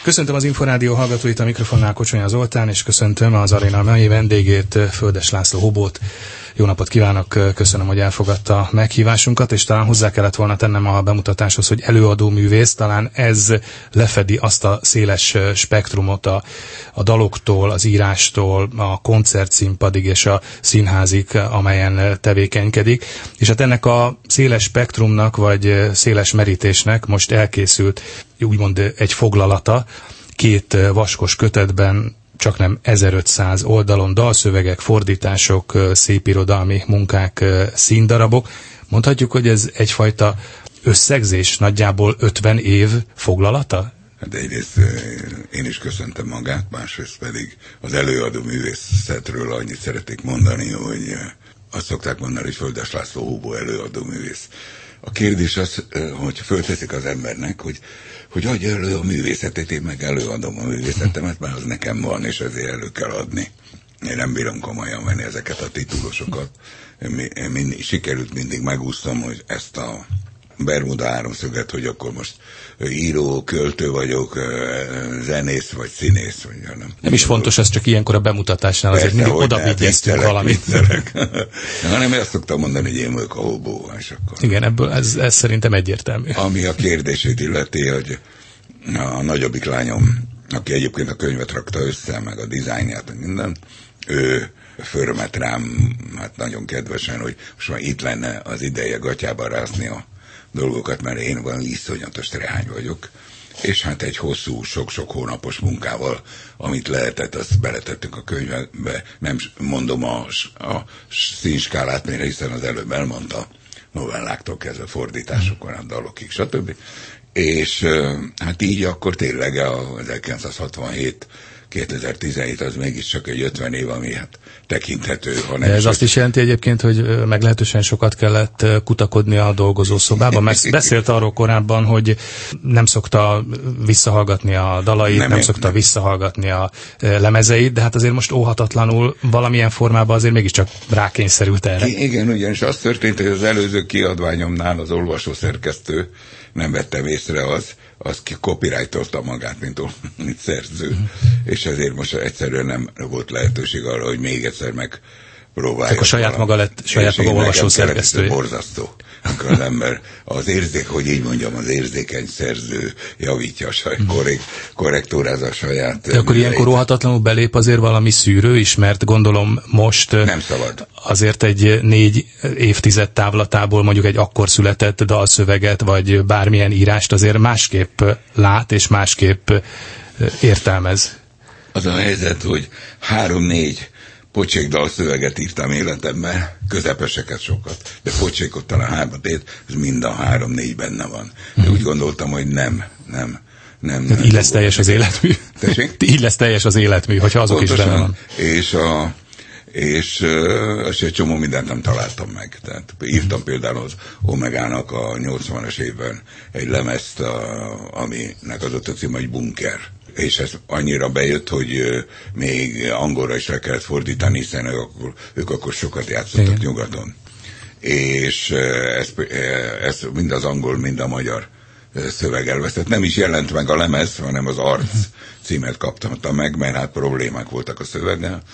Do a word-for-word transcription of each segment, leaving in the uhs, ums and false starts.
Köszöntöm az Inforádió hallgatóit, a mikrofonnál Kocsonya Zoltán, és köszöntöm az aréna mai vendégét, Földes László Hobót. Jó napot kívánok, köszönöm, hogy elfogadta a meghívásunkat, és talán hozzá kellett volna tennem a bemutatáshoz, hogy előadó művész, talán ez lefedi azt a széles spektrumot a, a daloktól, az írástól, a koncertszínpadig és a színházig, amelyen tevékenykedik. És hát ennek a széles spektrumnak, vagy széles merítésnek most elkészült úgymond egy foglalata, két vaskos kötetben, csaknem ezerötszáz oldalon, dalszövegek, fordítások, szépirodalmi munkák, színdarabok. Mondhatjuk, hogy ez egyfajta összegzés, nagyjából ötven év foglalata? Hát egyrészt én is köszöntem magát, másrészt pedig az előadó művészetről annyit szeretnék mondani, hogy azt szokták mondani, hogy Földes László Hobó előadó művész. A kérdés az, hogy fölteszik az embernek, hogy, hogy adja elő a művészetét, én meg előadom a művészetemet, mert az nekem van, és ezért elő kell adni. Én nem bírom komolyan venni ezeket a titulosokat. Én mindig, sikerült mindig megúsztam, hogy ezt a Bermuda háromszöget, hogy akkor most író, költő vagyok, zenész vagy színész. Vagy nem. Nem is fontos, ez csak ilyenkor a bemutatásnál, azért mindig odavigyeztünk valamit. Hanem ezt szoktam mondani, hogy én vagyok a Hobó. És akkor... Igen, ebből ez, ez szerintem egyértelmű. Ami a kérdését illeti, hogy a nagyobbik lányom, aki egyébként a könyvet rakta össze, meg a dizájnját, minden, ő fölmet rám, hát nagyon kedvesen, hogy most már itt lenne az ideje gatyába rászni a dolgokat, mert én van iszonyatos rehány vagyok, és hát egy hosszú, sok-sok hónapos munkával, amit lehetett, azt beletettünk a könyvbe. Nem mondom a, a színskálát, mert hiszen az előbb elmondta, novelláktól kezdve fordításokon, a dalokig, stb. És hát így akkor tényleg a ezerkilencszázhatvanhét kétezer-tizenhét az mégiscsak egy ötven év, ami hát tekinthető. Ha nem ez azt is jelenti egyébként, hogy meglehetősen sokat kellett kutakodni a dolgozószobában, mert beszélt arról korábban, hogy nem szokta visszahallgatni a dalait, nem, nem szokta nem. visszahallgatni a lemezeit, de hát azért most óhatatlanul valamilyen formában azért mégiscsak rákényszerült erre. Igen, ugyanis az történt, hogy az előző kiadványomnál az olvasószerkesztő nem vettem észre, az, az ki copyrightolta magát, mint, mint szerző. Uh-huh. És ezért most egyszerűen nem volt lehetőség arra, hogy még egyszer megpróbálja. Akkor saját maga lett, saját maga olvasó szerkesztő. Borzasztó. Akkor az ember, az érzék, hogy így mondjam, az érzékeny szerző javítja a saját, korrekt, korrektúrázza a saját. De akkor ilyenkor óhatatlanul belép azért valami szűrő is, mert gondolom most nem szabad. Azért egy négy évtized távlatából mondjuk egy akkor született dalszöveget, vagy bármilyen írást azért másképp lát, és másképp értelmez. Az a helyzet, hogy három-négy pocsék dalszöveget írtam életemben, közepeseket sokat, de pocsékot talán hármat ért, ez mind a három-négy benne van. De úgy gondoltam, hogy nem, nem, nem. nem így lesz teljes az életmű. Tessék? Így lesz teljes az életmű, hogyha azok pontosan, is benne van. És a és uh, egy csomó mindent nem találtam meg. Tehát írtam például az Omegának a nyolcvanas évben egy lemezt, a, aminek az ott a cím, hogy Bunker. És ez annyira bejött, hogy uh, még angolra is le kellett fordítani, hiszen ők akkor, ők akkor sokat játszottak igen. nyugaton. És uh, ez, uh, ez mind az angol, mind a magyar uh, szöveg elveszett. Nem is jelent meg a lemez, hanem az Arc címet kaptam meg, mert hát problémák voltak a szöveggel.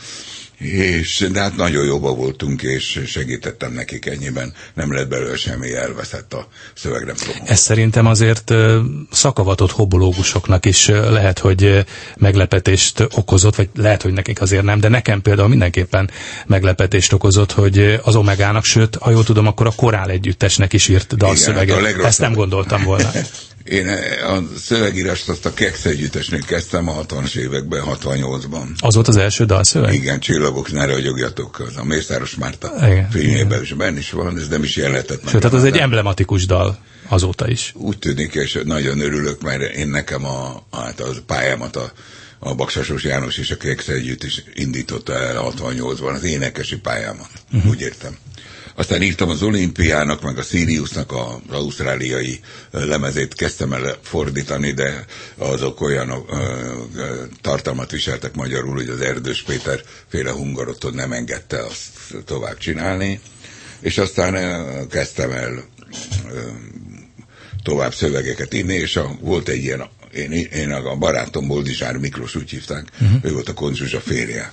És, de hát nagyon jobban voltunk, és segítettem nekik ennyiben, nem lett belőle semmi, elveszett a szöveg, nem tudom. Ez szerintem azért szakavatott hobológusoknak is lehet, hogy meglepetést okozott, vagy lehet, hogy nekik azért nem, de nekem például mindenképpen meglepetést okozott, hogy az Omegának, sőt, ha jól tudom, akkor a Korál együttesnek is írt dalszöveget. Hát ezt nem gondoltam volna. Én a szövegírást azt a Kex együttesnél kezdtem a hatvanas években, hatvannyolcban. Az volt az első dalszöveg? Igen, Csillagok, ne ragyogjatok, az a Mészáros Márta filmjében is benne is van, ez nem is jelentett meg. Sőt, tehát az egy emblematikus dal azóta is. Úgy tűnik, és nagyon örülök, mert én nekem a, hát a pályámat a, a Baksasos János és a Kex együtt is indította el hatvannyolcban az énekesi pályámat, uh-huh. úgy értem. Aztán írtam az Olimpiának, meg a Siriusnak az ausztráliai lemezét kezdtem el fordítani, de azok olyan ö, ö, tartalmat viseltek magyarul, hogy az Erdős Péter féle hungarotot nem engedte azt tovább csinálni, és aztán ö, kezdtem el ö, tovább szövegeket írni, és a, volt egy ilyen én, én a barátom Boldizsár Miklós, úgy hívták, uh-huh. ő volt a Koncz Zsuzsa férje.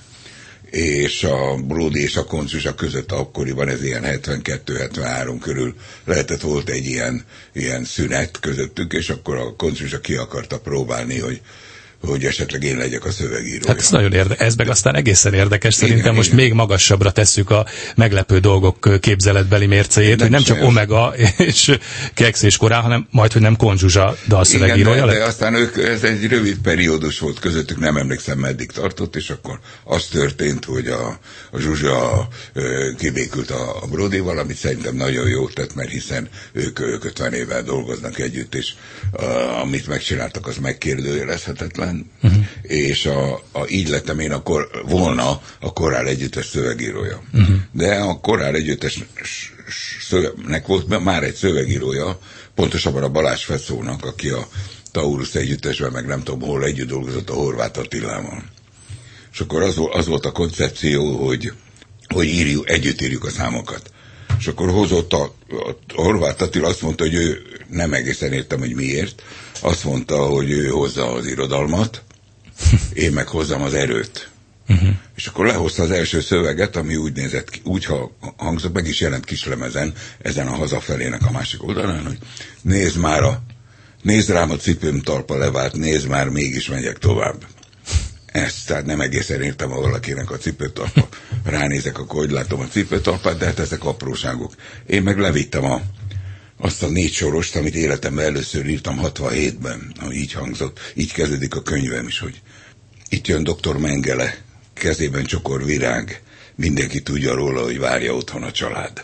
És a Bródi és a Koncz Zsuzsa között akkoriban ez ilyen hetvenkettő hetvenhárom körül lehetett, volt egy ilyen, ilyen szünet közöttük, és akkor a Koncz Zsuzsa ki akarta próbálni, hogy hogy esetleg én legyek a szövegírója. Hát ez nagyon érdekes, ez meg aztán egészen érdekes, szerintem igen, most igen. még magasabbra tesszük a meglepő dolgok képzeletbeli mércéjét, nem hogy nem csak Omega és Keksz és Korál, hanem majd, hogy nem Koncz Zsuzsa dalszövegírója lett. De, de aztán ők, ez egy rövid periódus volt közöttük, nem emlékszem meddig tartott, és akkor az történt, hogy a, a Zsuzsa kibékült a, a Bródival, amit szerintem nagyon jó tett, mert hiszen ők, ők ötven évvel dolgoznak együtt, és a, amit megcsináltak, az megkérdőjelezhetetlen. Uh-huh. És a, a, így lettem én akkor volna a Korál együttes szövegírója. Uh-huh. De a Korál együttes szövegnek volt már egy szövegírója, pontosabban a Balázs Feszónak, aki a Taurus együttesben, meg nem tudom hol együtt dolgozott a Horváth Attilával. És akkor az, az volt a koncepció, hogy, hogy írjuk, együtt írjuk a számokat. És akkor hozott a, a Horváth Attila, azt mondta, hogy ő nem egészen értem, hogy miért. Azt mondta, hogy ő hozza az irodalmat, én meg hozzam az erőt. Uh-huh. És akkor lehozta az első szöveget, ami úgy nézett ki, úgy hangzott, meg is jelent kislemezen, ezen a hazafelének a másik oldalán, hogy nézd már a, nézd rám a cipőm talpa levált, nézd már, mégis megyek tovább. Ezt, tehát nem egészen értem, ha valakinek a cipőtalpa, ránézek, akkor hogy látom a cipőtalpát, de hát ezek apróságok. Én meg levittem a azt a négy sorost, amit életemben először írtam hatvanhétben, ami így hangzott, így kezdődik a könyvem is, hogy itt jön doktor Mengele, kezében csokor virág, mindenki tudja róla, hogy várja otthon a család.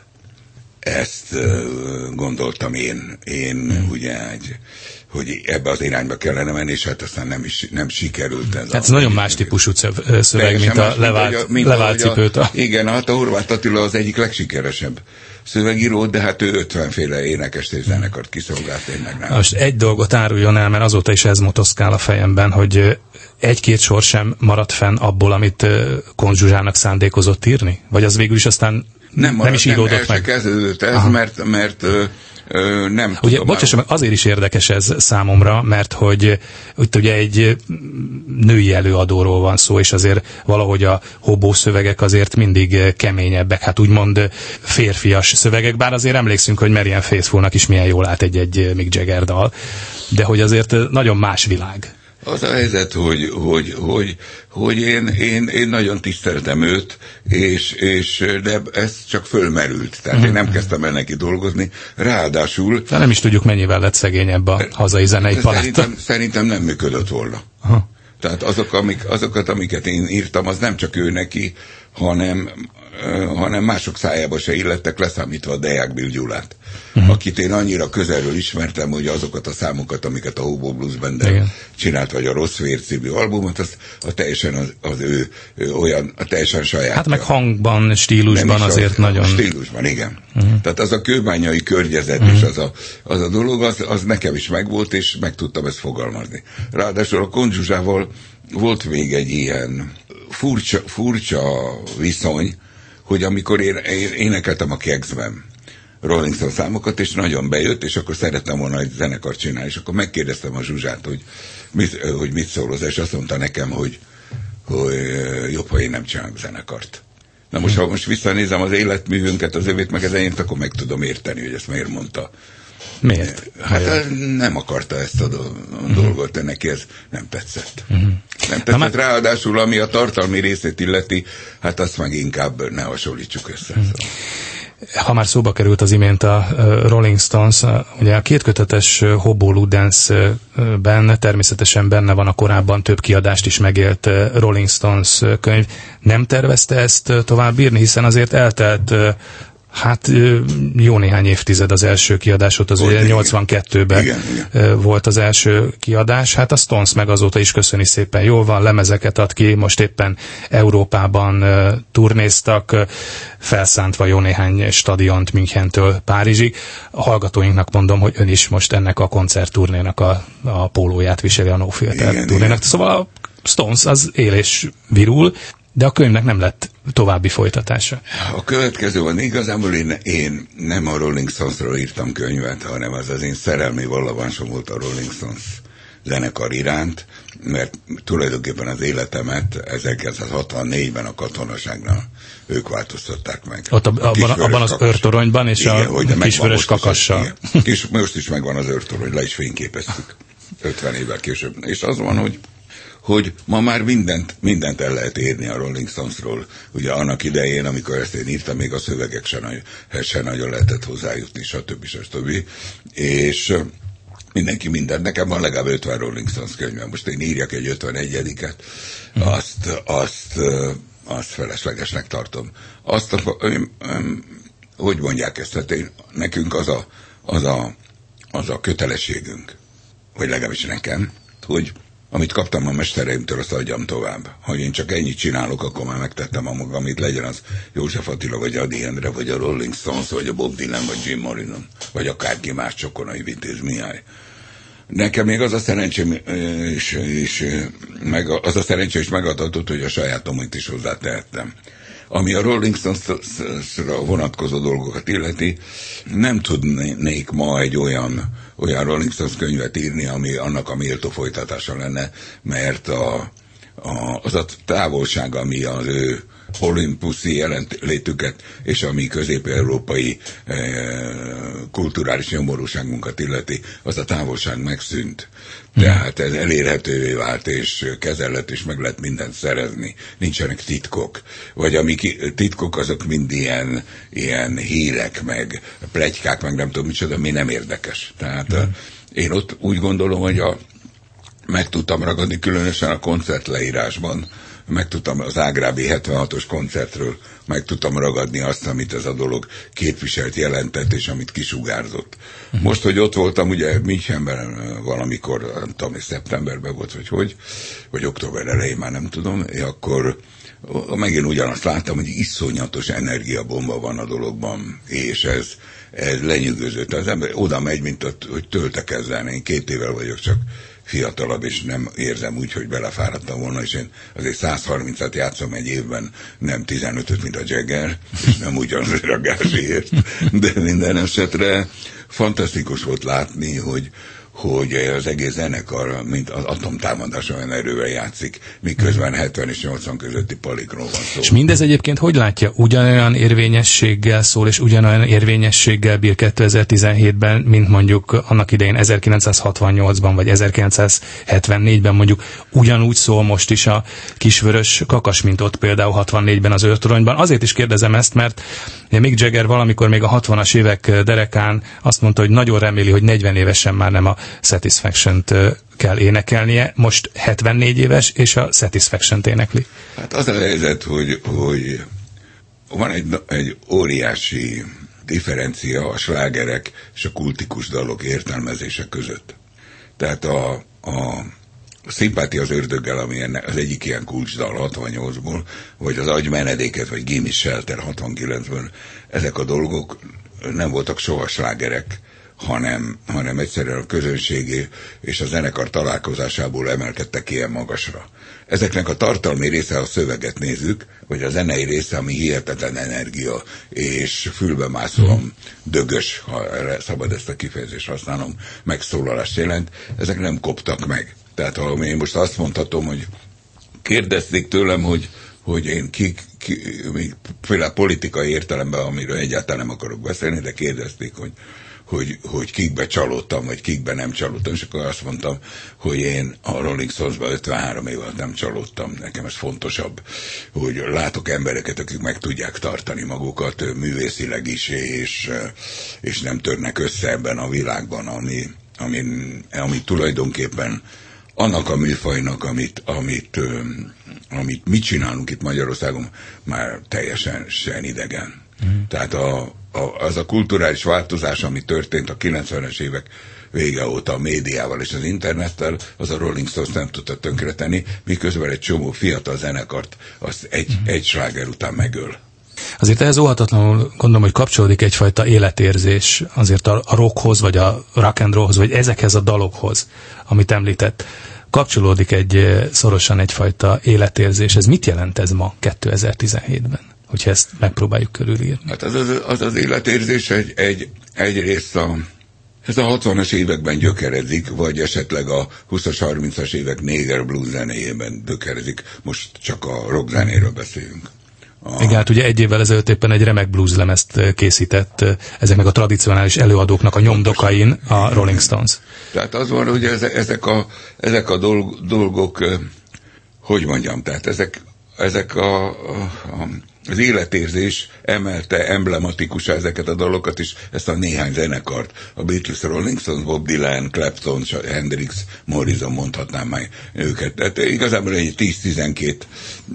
Ezt uh, gondoltam én, én hmm. ugye, egy, hogy ebbe az irányba kellene menni, és hát aztán nem is nem sikerült. Ez, hát ez nagyon más típusú szöveg, mint a levált, mint levált cipőt. A... Igen, hát a Horváth Attila az egyik legsikeresebb szövegíró, de hát ő ötvenféle énekest és zenekart kiszolgált, én meg nem. Most egy dolgot áruljon el, mert azóta is ez motoszkál a fejemben, hogy egy-két sor sem maradt fenn abból, amit Koncz Zsuzsának szándékozott írni? Vagy az végül is aztán nem, maradt, nem is íródott nem, meg? Nem, kezdődött ez, Aha. mert, mert ö, ö, nem ugye, tudom. Bocsáss meg, azért is érdekes ez számomra, mert hogy itt ugye egy női előadóról van szó, és azért valahogy a hobó szövegek azért mindig keményebbek, hát úgymond férfias szövegek, bár azért emlékszünk, hogy Marianne Faithfullnak is milyen jól állt egy-egy Mick Jagger dal, de hogy azért nagyon más világ. Az a helyzet, hogy, hogy, hogy, hogy én, én, én nagyon tiszteltem őt, és, és, de ez csak fölmerült. Tehát uh-huh. én nem kezdtem el neki dolgozni. Ráadásul... De nem is tudjuk, mennyivel lett szegényebb a hazai zenei paletta. Szerintem, szerintem nem működött volna. Uh-huh. Tehát azok, amik, azokat, amiket én írtam, az nem csak ő neki, hanem, uh, hanem mások szájába se illettek, leszámítva a Deák Bill Gyulát. Uh-huh. Akit én annyira közelről ismertem, hogy azokat a számokat, amiket a Hobo Blues Band csinált, vagy a Rossz Vér című albumot, az a teljesen az, az ő, ő olyan, a teljesen saját. Hát meg hangban, stílusban azért az, nagyon... Stílusban, igen. Uh-huh. Tehát az a kőbányai környezet uh-huh. és az a, az a dolog, az, az nekem is megvolt, és meg tudtam ezt fogalmazni. Ráadásul a Koncz Zsuzsával volt még egy ilyen furcsa, furcsa viszony, hogy amikor én, én énekeltem a Kekszben Rolling Stone számokat, és nagyon bejött, és akkor szerettem volna egy zenekart csinálni, és akkor megkérdeztem a Zsuzsát, hogy mit, hogy mit szól hozzá, és azt mondta nekem, hogy, hogy jobb, ha én nem csinálok zenekart. Na most, ha most visszanézem az életművünket, az övét meg az enyémt, akkor meg tudom érteni, hogy ezt miért mondta. Miért? Hát Hajad. nem akarta ezt a dolgot, de neki ez nem tetszett. Uh-huh. Nem tetszett, már... ráadásul ami a tartalmi részét illeti, hát azt meg inkább ne hasonlítsuk össze. Uh-huh. Szóval. Ha már szóba került az imént a Rolling Stones, ugye a kétkötetes Hobo Ludens-ben természetesen benne van a korábban több kiadást is megélt Rolling Stones könyv. Nem tervezte ezt tovább írni, hiszen azért eltelt hát jó néhány évtized az első kiadás, ott az ugye nyolcvankettőben igen, igen. volt az első kiadás, hát a Stones meg azóta is köszöni szépen jól van, lemezeket ad ki, most éppen Európában turnéztak, felszántva jó néhány stadiont Münchentől Párizsig. A hallgatóinknak mondom, hogy ön is most ennek a koncertturnénak a, a pólóját viseli, a No Filter turnénak. Szóval a Stones az él és virul, de a könyvnek nem lett további folytatása. A következő van, igazából én, én nem a Rolling Stonesról írtam könyvet, hanem az az én szerelmi vallavásom volt a Rolling Stones zenekar iránt, mert tulajdonképpen az életemet ezerkilencszázhatvannégyben a katonaságnál ők változtatták meg. Ott a, abban, abban az őrtoronyban és igen, a kisvörös kakassal. Kis, most is megvan az őrtorony, le is fényképeztük ötven évvel később. És az van, hogy hogy ma már mindent, mindent el lehet érni a Rolling Stonesról. Ugye annak idején, amikor ezt én írtam, még a szövegek se, nagy, se nagyon lehetett hozzájutni, stb. stb. És mindenki mindent. Nekem van legalább ötven Rolling Stones könyvem. Most én írjak egy ötvenegyediket, azt, azt, azt feleslegesnek tartom. Azt, a, hogy mondják ezt, hát én, nekünk az a, az, a, az a kötelességünk, vagy legalábbis nekem, hogy amit kaptam a mestereimtől, azt adjam tovább. Ha én csak ennyit csinálok, akkor már megtettem a magam, amit legyen az József Attila, vagy Ady Endre, vagy a Rolling Stones, vagy a Bob Dylan, vagy Jim Morrison, vagy akárki más, Csokonai Vitéz Mihály. Nekem még az a szerencsém és, és meg az a szerencsé is megadatott, hogy a sajátomit is hozzátehettem. Ami a Rolling Stones-ra vonatkozó dolgokat illeti, nem tudnék ma egy olyan, olyan Rolling Stones könyvet írni, ami annak a méltó folytatása lenne, mert a, a, az a távolság, ami az ő olimpuszi jelenlétüket és a mi közép-európai eh, kulturális nyomorúságunkat illeti, az a távolság megszűnt. Tehát ez elérhetővé vált, és kezelhet, és meg lehet mindent szerezni. Nincsenek titkok. Vagy ami titkok, azok mind ilyen, ilyen hírek, meg pletykák, meg nem tudom micsoda, mi nem érdekes. Tehát mm. én ott úgy gondolom, hogy a, meg tudtam ragadni, különösen a koncertleírásban, meg tudtam az ágrábi hetvenhatos koncertről, meg tudtam ragadni azt, amit ez a dolog képviselt, jelentett, és amit kisugárzott. Uh-huh. Most, hogy ott voltam, ugye Münchenben valamikor, nem tudom, szeptemberben volt, vagy hogy, vagy október elején, már nem tudom, akkor megint ugyanazt láttam, hogy iszonyatos energiabomba van a dologban, és ez, ez lenyűgözött. Az ember oda megy, mint ott, hogy töltekezzen. Én két évvel vagyok csak fiatalabb, és nem érzem úgy, hogy belefáradtam volna, és én azért százharmincat játszom egy évben, nem tizenötöt, mint a Jagger, és nem ugyanazért a gázsiért, de minden esetre fantasztikus volt látni, hogy hogy az egész zenekar, mint az atomtámadás olyan erővel játszik, miközben hetven és nyolcvan közötti palikról van szó. És mindez egyébként hogy látja? Ugyanolyan érvényességgel szól, és ugyanolyan érvényességgel bír kétezer-tizenhétben, mint mondjuk annak idején ezerkilencszázhatvannyolcban, vagy ezerkilencszázhetvennégyben mondjuk ugyanúgy szól most is a kisvörös kakas, mint ott például hatvannégyben az őrtoronyban. Azért is kérdezem ezt, mert Mick Jagger valamikor még a hatvanas évek derekán azt mondta, hogy nagyon reméli, hogy negyven évesen már nem a Satisfaction-t kell énekelnie, most hetvennégy éves, és a Satisfaction-t énekli. Hát az a helyzet, hogy, hogy van egy, egy óriási differencia a slágerek és a kultikus dalok értelmezése között. Tehát a, a Szimpátia az ördöggel, ami ennek az egyik ilyen kulcsdal hatvannyolcból, vagy az Adj menedéket, vagy Gimme Shelter hatvankilencből, ezek a dolgok nem voltak soha slágerek, hanem, hanem egyszerűen a közönségé és a zenekar találkozásából emelkedtek ilyen magasra. Ezeknek a tartalmi része, a szöveget nézzük, vagy a zenei része, ami hihetetlen energia, és fülbemászóan dögös, ha szabad ezt a kifejezést használnom, megszólalást jelent, ezek nem koptak meg. Tehát ha én most azt mondhatom, hogy kérdezték tőlem, hogy, hogy én ki, ki, például politikai értelemben, amiről egyáltalán nem akarok beszélni, de kérdezték, hogy Hogy, hogy kikbe csalódtam, vagy kikbe nem csalódtam, és akkor azt mondtam, hogy én a Rolling Stones-ban ötvenhárom év alatt nem csalódtam, nekem ez fontosabb, hogy látok embereket, akik meg tudják tartani magukat művészileg is, és, és nem törnek össze ebben a világban, ami, ami, ami tulajdonképpen annak a műfajnak, amit, amit, amit mi csinálunk itt Magyarországon, már teljesen sen idegen. Mm. Tehát a A, az a kulturális változás, ami történt a kilencvenes évek vége óta a médiával és az internettel, az a Rolling Stones nem tudta tönkretenni, miközben egy csomó fiatal zenekart azt egy, mm. egy sláger után megöl. Azért ehhez óhatatlanul gondolom, hogy kapcsolódik egyfajta életérzés azért a, a rockhoz, vagy a rock and rollhoz, vagy ezekhez a dalokhoz, amit említett. Kapcsolódik egy szorosan egyfajta életérzés. Ez mit jelent ez ma kétezer-tizenhétben? Hogyha ezt megpróbáljuk körülírni. Hát az az, az, az életérzés egy, egy, egyrészt a, Ez a hatvanas években gyökerezik, vagy esetleg a huszas, harmincas évek néger blues zenéjében gyökerezik. Most csak a rock zenéről beszélünk. A... Igen, hát ugye egy évvel ezelőtt éppen egy remek blues lemezt készített ezeknek a tradicionális előadóknak a nyomdokain a Rolling Stones. Tehát az van, hogy ezek a, ezek a dolgok, hogy mondjam, tehát ezek, ezek a, a, a az életérzés emelte emblematikusá ezeket a dalokat is, ezt a néhány zenekart. A Beatles, Rolling Stones, Bob Dylan, Clapton, Hendrix, Morrison, mondhatnám már őket. Tehát igazából egy tíz-tizenkét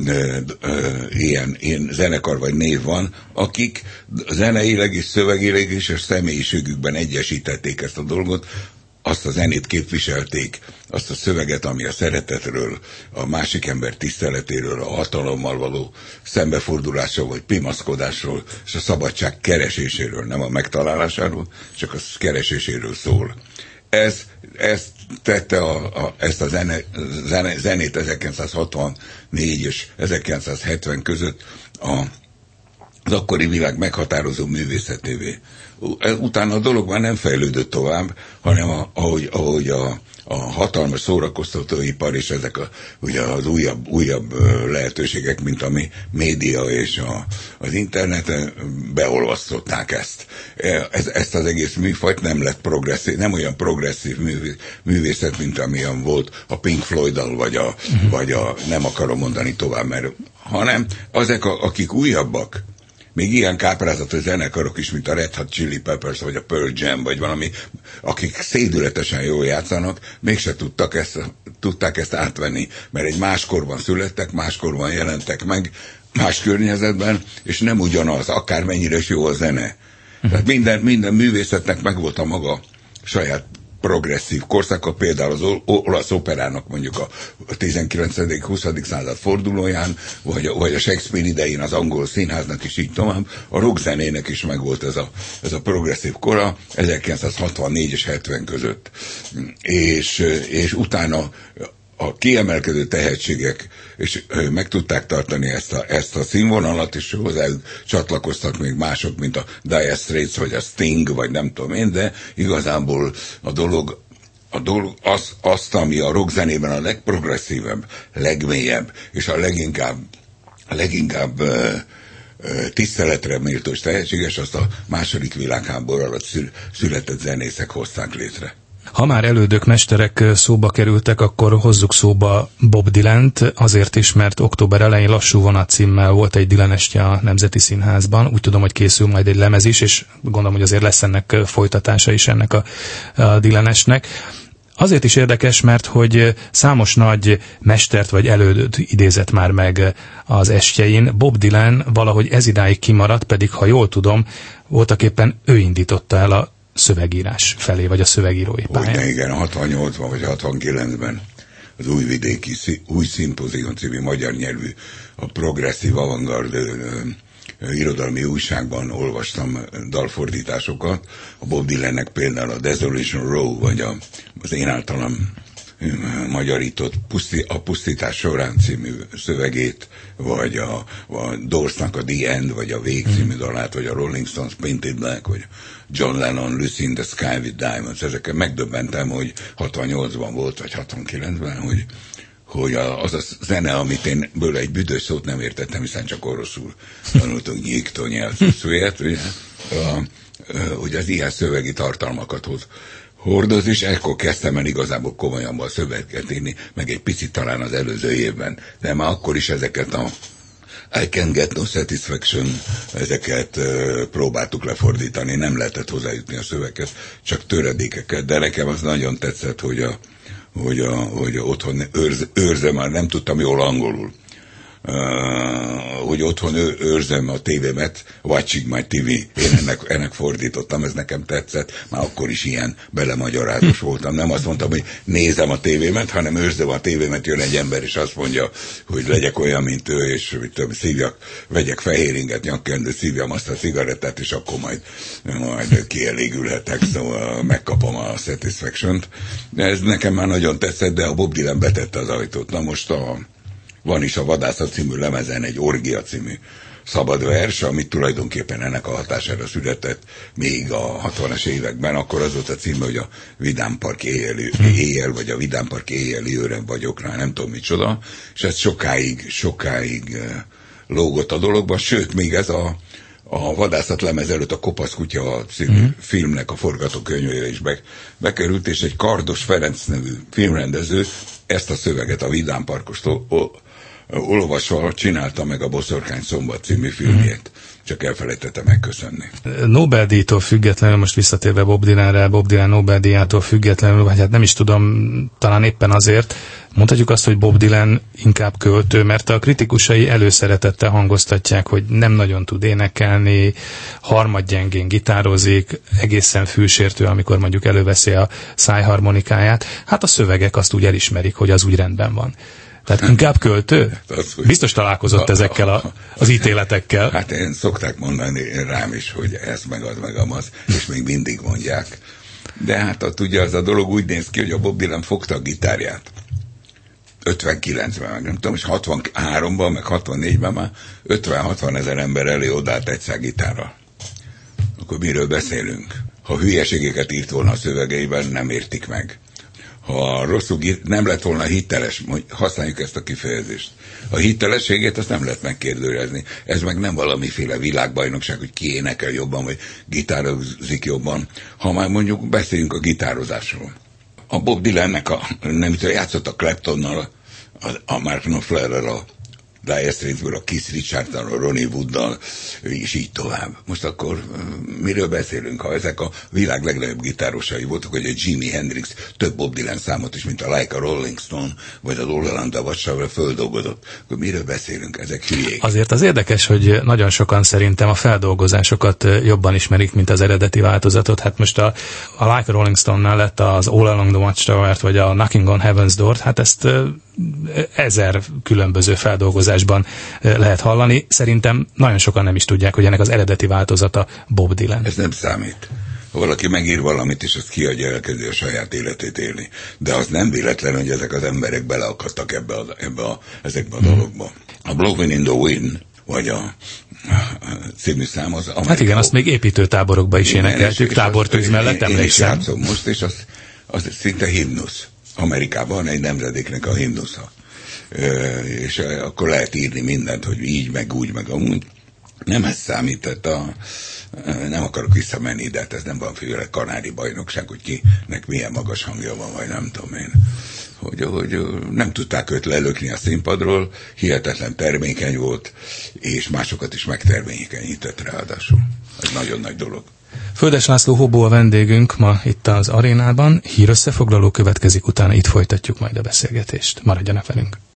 ilyen, ilyen zenekar vagy név van, akik zeneileg és szövegileg és a személyiségükben egyesítették ezt a dolgot, azt a zenét képviselték, azt a szöveget, ami a szeretetről, a másik ember tiszteletéről, a hatalommal való szembefordulásról, vagy pimaszkodásról, és a szabadság kereséséről, nem a megtalálásáról, csak a kereséséről szól. Ez, ez tette a, a, ezt a zene, zene, zenét ezerkilencszázhatvannégy és ezerkilencszázhetven között a az akkori világ meghatározó művészetévé. Utána a dolog már nem fejlődött tovább, hanem a, ahogy, ahogy a, a hatalmas szórakoztatóipar és ezek a, ugye az újabb, újabb lehetőségek, mint a média és a, az interneten beolvasztották ezt. Ez, ezt az egész műfajt nem lett progresszív, nem olyan progresszív művészet, mint amilyen volt a Pink Floyd-dal, vagy a, uh-huh. vagy a, nem akarom mondani tovább, mert, hanem azek, a, akik újabbak, még ilyen káprázatos zenekarok is, mint a Red Hot Chili Peppers, vagy a Pearl Jam, vagy valami, akik szédületesen jól játszanak, mégse tudtak ezt, tudták ezt átvenni, mert egy máskorban születtek, máskorban jelentek meg, más környezetben, és nem ugyanaz, akármennyire is jó a zene. Uh-huh. Tehát minden, minden művészetnek megvolt a maga saját progresszív korszaka, például az olasz operának mondjuk a tizenkilencedik-huszadik század fordulóján, vagy a, vagy a Shakespeare idején az angol színháznak is így tovább, a rockzenének is megvolt ez a, ez a progresszív kora ezerkilencszázhatvannégy és hetven között. És, és utána a kiemelkedő tehetségek, és meg tudták tartani ezt a, ezt a színvonalat, és hozzájuk csatlakoztak még mások, mint a Dire Straits, vagy a Sting, vagy nem tudom én, de igazából a dolog, a dolog az, azt, ami a rockzenében a legprogresszívebb, legmélyebb, és a leginkább, a leginkább uh, uh, tiszteletre méltós tehetséges, azt a második világháború alatt született zenészek hozták létre. Ha már elődök, mesterek szóba kerültek, akkor hozzuk szóba Bob Dylant, azért is, mert október elején Lassú vonat címmel volt egy Dylan-estje a Nemzeti Színházban. Úgy tudom, hogy készül majd egy lemez is, és gondolom, hogy azért lesz ennek folytatása is ennek a, a Dylan-estnek. Azért is érdekes, mert hogy számos nagy mestert vagy elődöt idézett már meg az estjein. Bob Dylan valahogy ez idáig kimaradt, pedig ha jól tudom, voltaképpen ő indította el a szövegírás felé, vagy a szövegírói pályán. Hogyne, igen, hatvannyolcban vagy hatvankilencben az Újvidéki Új Szimpózium című magyar nyelvű, a progresszív avantgard irodalmi újságban olvastam dalfordításokat. A Bob Dylannek például a Desolation Row, vagy a, az én általam magyarított puszti, a Pusztítás során című szövegét, vagy a, a Doorsnak a The End, vagy a Vég című dalát, vagy a Rolling Stones Painted Black, vagy John Lennon Lucy in the Sky with Diamonds. Ezeket megdöbbentem, hogy hatvannyolcban volt, vagy hatvankilencben, hogy, hogy az a zene, amit én bőle egy büdös szót nem értettem, hiszen csak oroszul tanultunk nyíktó nyelvszóját, hogy, hogy az ilyen szövegi tartalmakat hoz. hordoz, és ekkor kezdtem el igazából komolyan a szöveget írni, meg egy picit talán az előző évben. De már akkor is ezeket a I Can Get No Satisfaction, ezeket uh, próbáltuk lefordítani, nem lehetett hozzájutni a szöveghez, csak töredékeket, de nekem az nagyon tetszett, hogy, a, hogy, a, hogy a otthon őrz, őrzem, már nem tudtam jól angolul. Uh, hogy otthon őrzem a tévémet, Watching My té vé, én ennek, ennek fordítottam, ez nekem tetszett, már akkor is ilyen belemagyarázós voltam, nem azt mondtam, hogy nézem a tévémet, hanem őrzem a tévémet, jön egy ember, és azt mondja, hogy legyek olyan, mint ő, és hogy több szívjak, vegyek fehéringet, nyakkendő, szívjam azt a cigarettát, és akkor majd, majd kielégülhetek, szóval megkapom a satisfaction-t. Ez nekem már nagyon tetszett, de a Bob Dylan betette az ajtót. Na most a van is a Vadászat című lemezen egy Orgia című szabad vers, amit tulajdonképpen ennek a hatására született még a hatvanas években, akkor az volt a címe, hogy a Vidámpark éjjeli, éjjel, vagy a Vidámpark éjjeli őre vagyok rá, nem tudom micsoda, és ez sokáig, sokáig lógott a dologban, sőt, még ez a, a Vadászat lemez előtt a Kopasz kutya című mm. filmnek a forgatókönyvére is be, bekerült, és egy Kardos Ferenc nevű filmrendező ezt a szöveget a Vidámparkost olvasva csinálta meg a Boszorkány szombat című filmjét. Csak elfelejtette megköszönni. Nobel-díjtól függetlenül, most visszatérve Bob Dylanre, Bob Dylan Nobel-díjától függetlenül, vagy hát nem is tudom, talán éppen azért, mondhatjuk azt, hogy Bob Dylan inkább költő, mert a kritikusai előszeretettel hangoztatják, hogy nem nagyon tud énekelni, harmadgyengén gitározik, egészen fülsértő, amikor mondjuk előveszi a szájharmonikáját. Hát a szövegek azt úgy elismerik, hogy az úgy rendben van. Tehát inkább költő? Biztos találkozott a, ezekkel a, az ítéletekkel. Hát én szokták mondani rám is, hogy ez meg az meg az, és még mindig mondják. De hát ott ugye az a dolog úgy néz ki, hogy a Bob Dylan fogta a gitárját. ötvenkilencben, meg nem tudom, és hatvanháromban, meg hatvannégyben már ötven-hatvan ezer ember elé odállt egy szál gitárral. Akkor miről beszélünk? Ha hülyeségeket írt volna a szövegeiben, nem értik meg. Ha rosszul nem lett volna hiteles, használjuk ezt a kifejezést. A hitelességét azt nem lehet megkérdőjelezni. Ez meg nem valamiféle világbajnokság, hogy ki énekel jobban, vagy gitározik jobban. Ha már mondjuk beszéljünk a gitározásról. A Bob Dylannek a, nem tudom, játszott a Claptonnal, a, a Mark Knopflerrel, a Dire Straitsből, a Keith Richardson, a Ronnie Wooddal, és így tovább. Most akkor miről beszélünk? Ha ezek a világ legnagyobb gitárosai voltak, hogy a Jimi Hendrix több Bob Dylan számot is, mint a Like a Rolling Stone, vagy a All Around the Watchtower földolgozott, akkor miről beszélünk? Ezek hülyék. Azért az érdekes, hogy nagyon sokan szerintem a feldolgozásokat jobban ismerik, mint az eredeti változatot. Hát most a, a Like a Rolling Stone-nál lett az All Along the Watchtower-t, vagy a Knocking on Heaven's Door-t, hát ezt ezer különböző feldolgozásban lehet hallani. Szerintem nagyon sokan nem is tudják, hogy ennek az eredeti változata Bob Dylan. Ez nem számít. Ha valaki megír valamit, és azt kiadja, elkezdi a saját életét élni. De az nem véletlen, hogy ezek az emberek beleakadtak ebbe a, ebbe a, ezekbe a dologba. A Blowing in the Wind, vagy a, a című szám az Amerika. Hát igen, azt még építőtáborokba is énekeltük, tábortűz mellett, emlékszem. Én is játszom most, és az, az szinte himnusz. Amerikában egy nemzedéknek a himnusza. Ö, és akkor lehet írni mindent, hogy így, meg úgy, meg amúgy. Nem ez számít, tehát a, nem akarok visszamenni, de hát ez nem van főleg kanári bajnokság, hogy kinek milyen magas hangja van, vagy nem tudom én. Hogy, hogy nem tudták őt lelökni a színpadról, hihetetlen termékeny volt, és másokat is megtermékenyített ráadásul. Ez nagyon nagy dolog. Földes László Hobó a vendégünk ma itt az arénában. Hírösszefoglaló következik, utána itt folytatjuk majd a beszélgetést. Maradjanak velünk!